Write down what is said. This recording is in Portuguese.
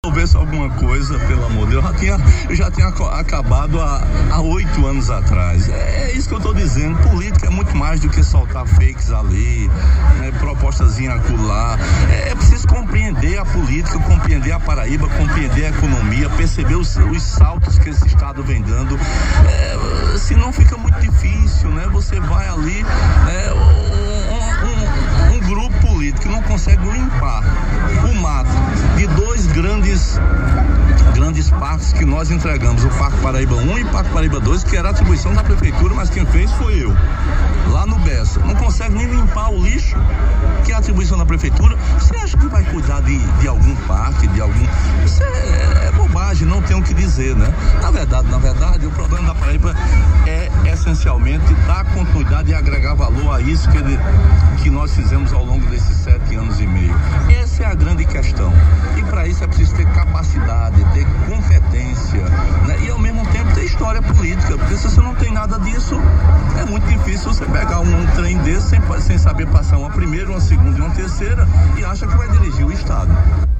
Houvesse alguma coisa, pelo amor de Deus, eu já tinha acabado há 8 anos atrás. É isso que eu estou dizendo. Política é muito mais do que soltar fakes ali, né, propostazinha acolá. É preciso compreender a política, compreender a Paraíba, compreender a economia, perceber os saltos que esse estado vem dando. Senão fica muito difícil, né? Você vai ali, um grupo político que não consegue limpar o mato de dois grandes parques que nós entregamos, o Parque Paraíba 1 e o Parque Paraíba 2, que era atribuição da prefeitura, mas quem fez foi eu, lá no Bessa. Não consegue nem limpar o lixo, que é atribuição da prefeitura. Você acha que vai cuidar de algum parque, de algum... Isso é bobagem, não tem o que dizer, né? Na verdade, o problema da Paraíba é essencialmente dar continuidade e agregar valor a isso que nós fizemos ao longo desses 7 anos e meio. Essa é a grande questão. E para isso é preciso ter capacidade, ter competência, né? E ao mesmo tempo ter história política, porque se você não tem nada disso, é muito difícil você pegar um trem desse sem saber passar uma primeira, uma segunda e uma terceira e acha que vai dirigir o estado.